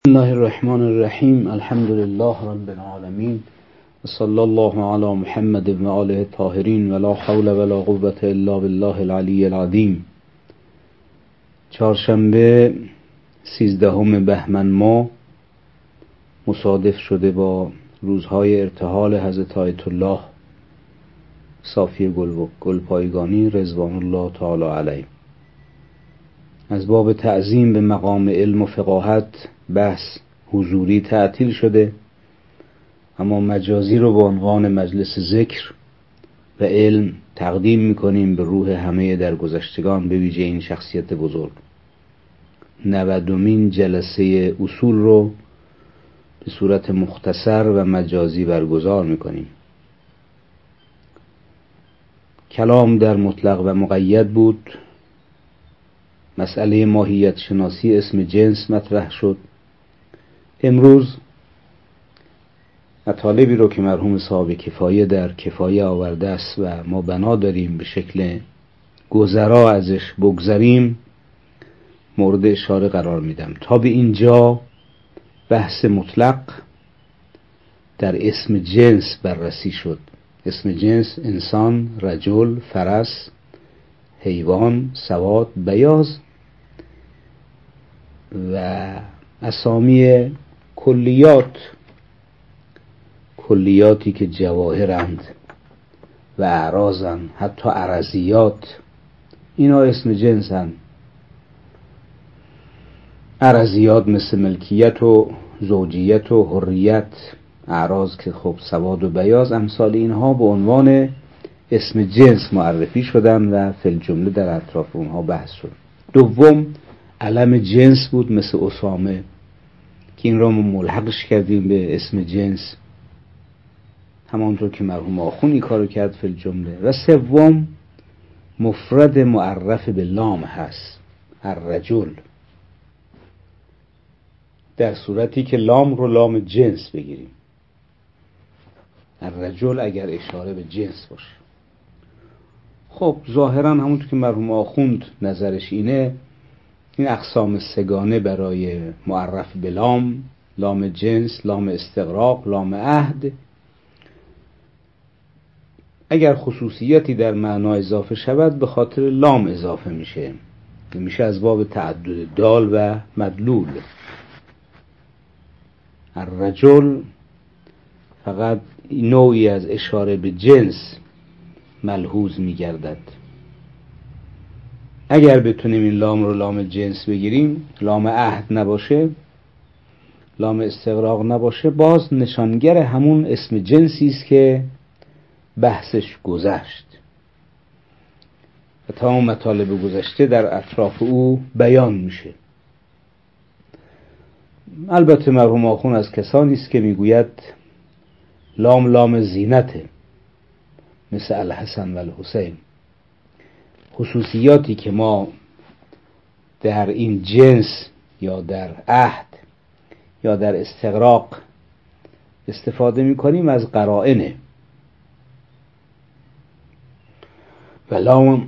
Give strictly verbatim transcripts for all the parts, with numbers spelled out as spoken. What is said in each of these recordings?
بسم الله الرحمن الرحیم. الحمد لله رب العالمین و صلی الله علی محمد و آله الطاهرین و لا حول ولا قوة الا بالله العلی العظیم. چهارشنبه سیزدهم بهمن ماه مصادف شده با روزهای ارتحال حضرت آیت الله صافی گلپایگانی رضوان الله تعالی علیه. از باب تعظیم به مقام علم و فقاهت بحث حضوری تعطیل شده، اما مجازی رو به عنوان مجلس ذکر و علم تقدیم میکنیم به روح همه درگذشتگان، به ویژه این شخصیت بزرگ. نودمین جلسه اصول رو به صورت مختصر و مجازی برگزار میکنیم. کلام در مطلق و مقید بود. مسئله ماهیت شناسی اسم جنس مطرح شد. امروز مطالبی رو که مرحوم صاحب کفایه در کفایه آورده است و ما بنا داریم به شکل گذرا ازش بگذریم مورد اشاره قرار میدم. تا به اینجا بحث مطلق در اسم جنس بررسی شد. اسم جنس انسان، رجل، فرس، حیوان، سواد، بیاض و اسامی کلیات، کلیاتی که جواهرند و اعراضند، حتی عرضیات، اینا اسم جنسند. عرضیات مثل ملکیت و زوجیت و حریت، اعراض که خب سواد و بیاض، امثال اینها به عنوان اسم جنس معرفی شدن و فی الجمله در اطراف اونها بحث شد. دوم علم جنس بود مثل اسامه که این را ما ملحقش کردیم به اسم جنس، همانطور که مرحوم آخوند این کارو کرد فی الجمله. و سوم مفرد معرف به لام هست، الرجل، در صورتی که لام رو لام جنس بگیریم. الرجل اگر اشاره به جنس باشه. خب ظاهرا همونطور که مرحوم آخوند نظرش اینه، این اقسام سگانه برای معرف به لام، لام جنس، لام استغراق، لام عهد، اگر خصوصیتی در معنا اضافه شود به خاطر لام اضافه میشه، میشه از باب تعدد دال و مدلول. الرجل فقط نوعی از اشاره به جنس ملحوظ میگردد. اگر بتونیم این لام رو لام جنس بگیریم، لام عهد نباشه، لام استغراق نباشه، باز نشانگر همون اسم جنسی است که بحثش گذشت و تمام مطالب گذشته در اطراف او بیان میشه. البته مرحوم آخوند از کسانی است که میگوید لام لام زینته، مثل الحسن و الحسین. خصوصیاتی که ما در این جنس یا در عهد یا در استغراق استفاده میکنیم از قرائنه. و لام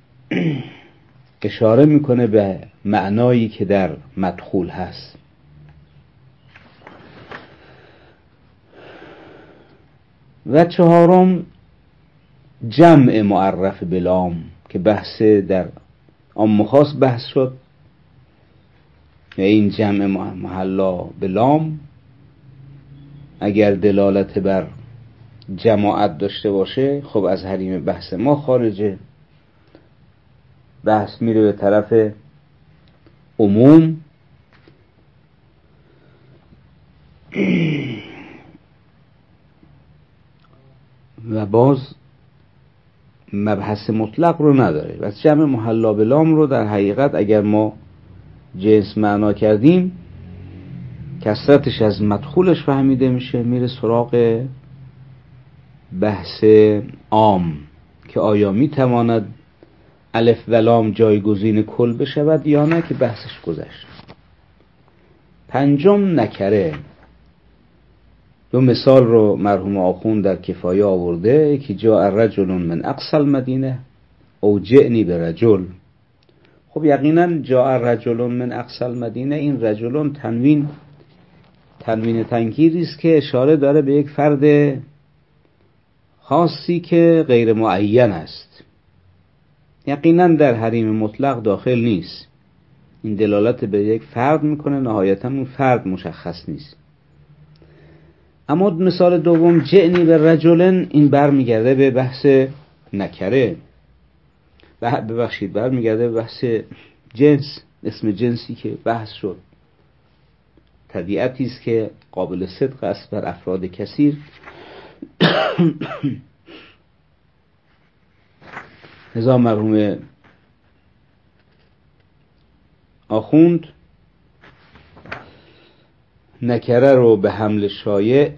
اشاره میکنه به معنایی که در مدخول هست. و چهارم جمع معرف به لام که بحث در عام خاص بحث شد. و این جمع محلا به لام اگر دلالت بر جماعت داشته باشه، خب از حریم بحث ما خارجه. بحث میره به طرف عموم. و باز مبحث مطلق رو نداره. بس جمع محلا به لام رو در حقیقت اگر ما جنس معنا کردیم، کثرتش از مدخولش فهمیده میشه، میره سراغ بحث عام که آیا میتواند الف و لام جایگزین کل بشود یا نه، که بحثش گذشت. پنجم نکره. دو مثال رو مرحوم آخوند در کفایه آورده که جاء رجل من اقصی المدینه او جئنی به رجل. خب یقینا جاء رجل من اقصی المدینه، این رجلون تنوین تنوین تنکیری است که اشاره داره به یک فرد خاصی که غیر معین است، یقینا در حریم مطلق داخل نیست. این دلالت به یک فرد میکنه، نهایتا اون فرد مشخص نیست. اما مثال دوم جعنی به رجلن، این برمیگرده به بحث نکره، ببخشید برمیگرده به بحث جنس، اسم جنسی که بحث شد. طبیعتی است که قابل صدق است بر افراد کثیر. لذا مرحوم آخوند نکره رو به حمل شایع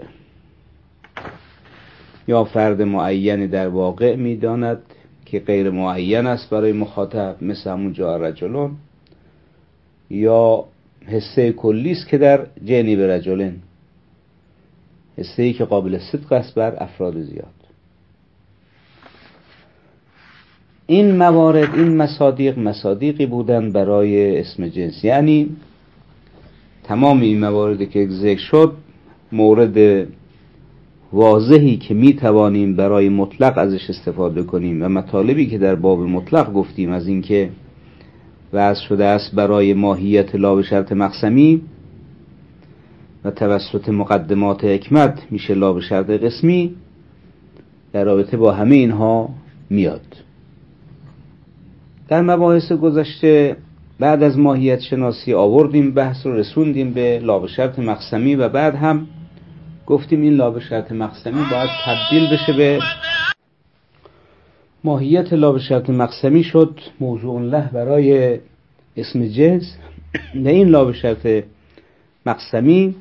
یا فرد معینی در واقع میداند که غیر معین است برای مخاطب، مثل همون جا رجلون، یا حسه کلی است که در جعنی به رجلن، حسه‌ای که قابل صدق است بر افراد زیاد. این موارد، این مصادیق مصادیقی بودن برای اسم جنس، یعنی تمام این مواردی که ذکر شد مورد واضحی که می توانیم برای مطلق ازش استفاده کنیم و مطالبی که در باب مطلق گفتیم از این که وضع شده است برای ماهیت لا به شرط مقسمی و توسط مقدمات حکمت میشه لا به شرط قسمی، در رابطه با همه اینها میاد. در مباحث گذشته بعد از ماهیت شناسی آوردیم بحث رو رسوندیم به لا به شرط مقسمی و بعد هم گفتیم این لا به شرط مقسمی باید تبدیل بشه به ماهیت. لا به شرط مقسمی شد موضوع له برای اسم جنس و این لا به شرط مقسمی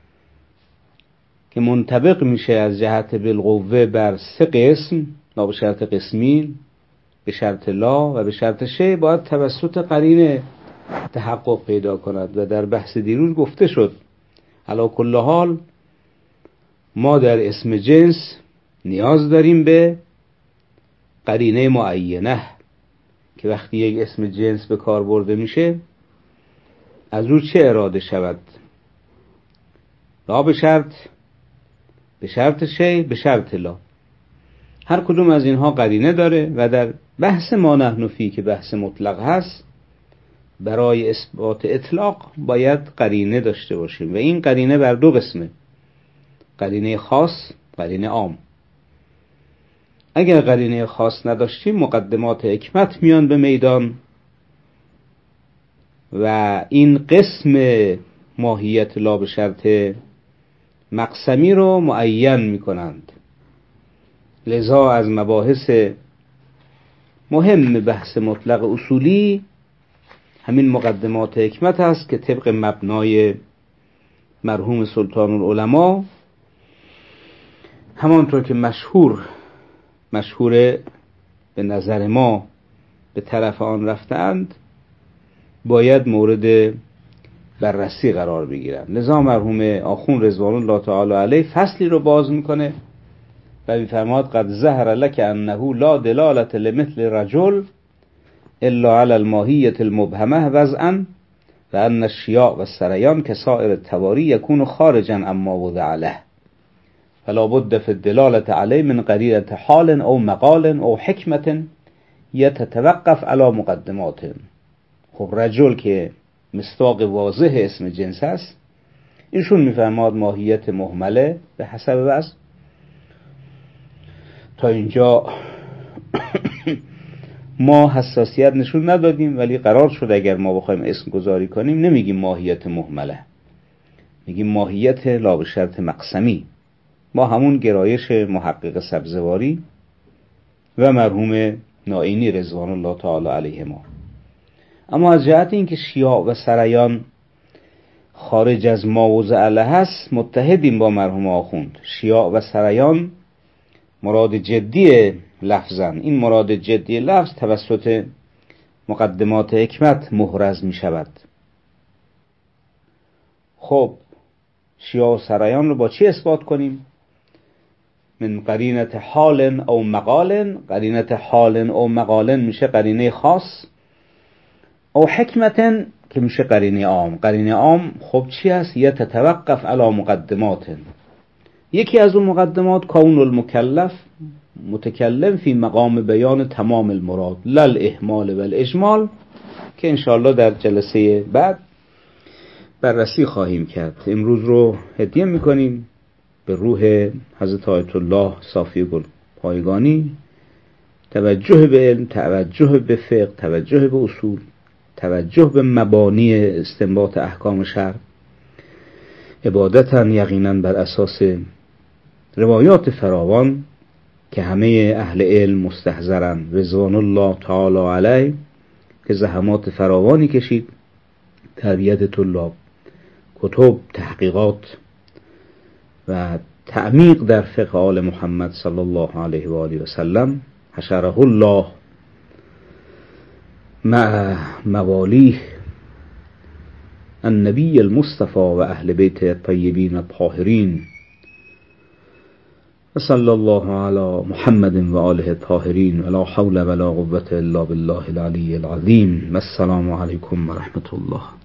که منطبق میشه از جهت بالقوه بر سه قسم، لا به شرط قسمی، به شرط لا و به شرط شی، باید توسط قرینه تحقق پیدا کند و در بحث دیروز گفته شد علی کل حال ما در اسم جنس نیاز داریم به قرینه معینه که وقتی یک اسم جنس به کار برده میشه از او چه اراده شود، لا به شرط، به شرط شی، به شرط لا. هر کدوم از اینها قرینه داره و در بحث ما نحن فی که بحث مطلق هست برای اثبات اطلاق باید قرینه داشته باشیم و این قرینه بر دو قسمه، قرینه خاص، قرینه عام. اگر قرینه خاص نداشتیم مقدمات حکمت میان به میدان و این قسم ماهیت لا به شرط مقسمی رو معین میکنند. لذا از مباحث مهم بحث مطلق اصولی همین مقدمات حکمت هست که طبق مبنای مرحوم سلطان العلماء همانطور که مشهور مشهور به نظر ما به طرف آن رفتند باید مورد بررسی قرار بگیرند. لذا مرحوم آخوند رضوان الله تعالی علیه فصلی رو باز میکنه و میفرماد قد ظهر لك انه لا دلالة لمثل رجل الا على الماهیة المبهمه وضعا و ان الشیاع و السریان كسائر التواری یکون خارجا اما وضع له فلا بد في الدلالة عليه من قرینة حال او مقال او حکمت یتتوقف على مقدمات. خب رجل که مصداق واضح اسم جنس است، ایشون میفرماد ماهیت مهمله به حسب وضع. تا اینجا ما حساسیت نشون ندادیم، ولی قرار شد اگر ما بخوایم اسم گذاری کنیم نمیگیم ماهیت مهمله، میگیم ماهیت لا به شرط مقسمی، ما همون گرایش محقق سبزواری و مرحوم نائینی رضوان الله تعالی علیه ما. اما از جهت اینکه شیاع و سریان خارج از ما وضع له هست متحدیم با مرحوم آخوند. شیاع و سریان مراد جدی لفظن، این مراد جدی لفظ توسط مقدمات حکمت محرز می شود. خب شیاع و سریان رو با چی اثبات کنیم؟ من قرینة حال او مقال. قرینة حال او مقال میشه قرینه خاص، او حکمت که میشه قرینه عام. قرینه عام خب چی هست؟ یه تتوقف علی مقدمات. یکی از اون مقدمات کون المکلف متکلم فی مقام بیان تمام المراد لل اهمال و الاجمال، که انشاءالله در جلسه بعد بررسی خواهیم کرد. امروز رو هدیه میکنیم به روح حضرت آیت الله صافی گلپایگانی. توجه به علم، توجه به فقه، توجه به اصول، توجه به مبانی استنباط احکام شرع، عبادتاً یقیناً بر اساس روایات فراوان که همه اهل علم مستحضرن رضوان الله تعالی علیه، که زحمات فراوانی کشید، تربیت طلاب، کتب، تحقیقات و تعمیق در فقه آل محمد صلی الله علیه و آله و سلم. حشره الله مع موالیه النبی المصطفى و اهل بیت الطیبین الطاهرین، و صلی الله علی محمد و آله الطاهرین، ولا حول ولا قوة الا بالله العلی العظیم. و السلام علیکم و رحمت الله.